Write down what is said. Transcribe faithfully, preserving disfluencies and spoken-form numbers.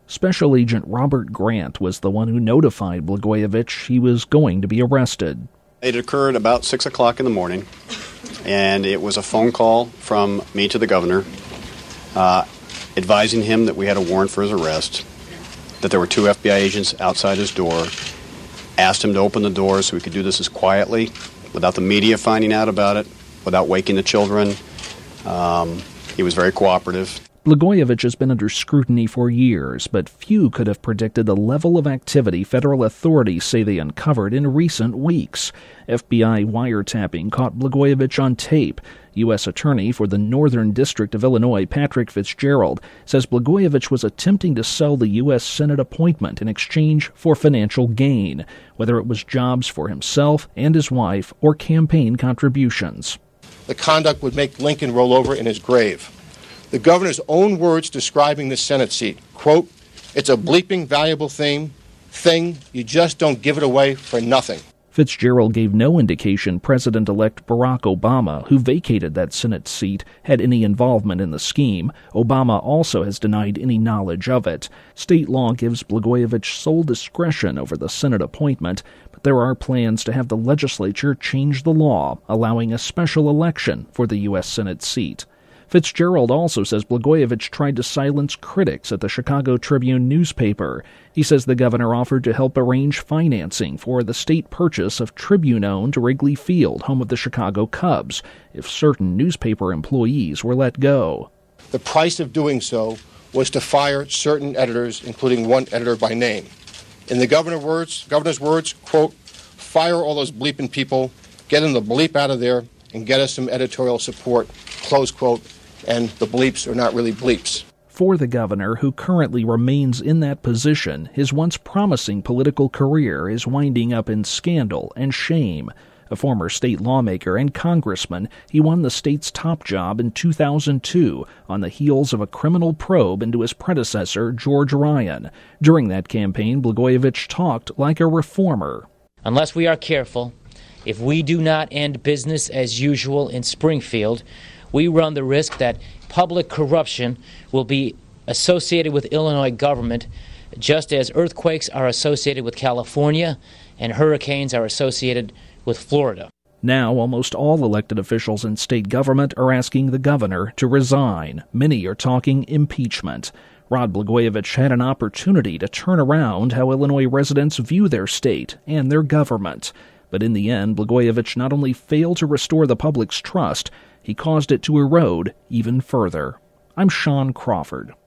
Special Agent Robert Grant was the one who notified Blagojevich he was going to be arrested. It occurred about six o'clock in the morning, and it was a phone call from me to the governor uh, advising him that we had a warrant for his arrest, that there were two F B I agents outside his door, asked him to open the door so we could do this as quietly, without the media finding out about it, without waking the children. Um, he was very cooperative. Blagojevich has been under scrutiny for years, but few could have predicted the level of activity federal authorities say they uncovered in recent weeks. F B I wiretapping caught Blagojevich on tape. U S Attorney for the Northern District of Illinois, Patrick Fitzgerald, says Blagojevich was attempting to sell the U S Senate appointment in exchange for financial gain, whether it was jobs for himself and his wife or campaign contributions. The conduct would make Lincoln roll over in his grave. The governor's own words describing the Senate seat, quote, "It's a bleeping valuable thing, thing, you just don't give it away for nothing." Fitzgerald gave no indication President-elect Barack Obama, who vacated that Senate seat, had any involvement in the scheme. Obama also has denied any knowledge of it. State law gives Blagojevich sole discretion over the Senate appointment, but there are plans to have the legislature change the law, allowing a special election for the U S Senate seat. Fitzgerald also says Blagojevich tried to silence critics at the Chicago Tribune newspaper. He says the governor offered to help arrange financing for the state purchase of Tribune-owned Wrigley Field, home of the Chicago Cubs, if certain newspaper employees were let go. The price of doing so was to fire certain editors, including one editor by name. In the governor's words, governor's words, quote, "Fire all those bleeping people, get them the bleep out of there, and get us some editorial support," close quote. And the bleeps are not really bleeps. For the governor, who currently remains in that position, his once promising political career is winding up in scandal and shame. A former state lawmaker and congressman, he won the state's top job in two thousand two on the heels of a criminal probe into his predecessor, George Ryan. During that campaign, Blagojevich talked like a reformer. Unless we are careful, if we do not end business as usual in Springfield, we run the risk that public corruption will be associated with Illinois government, just as earthquakes are associated with California and hurricanes are associated with Florida. Now, almost all elected officials in state government are asking the governor to resign. Many are talking impeachment. Rod Blagojevich had an opportunity to turn around how Illinois residents view their state and their government. But in the end, Blagojevich not only failed to restore the public's trust, he caused it to erode even further. I'm Sean Crawford.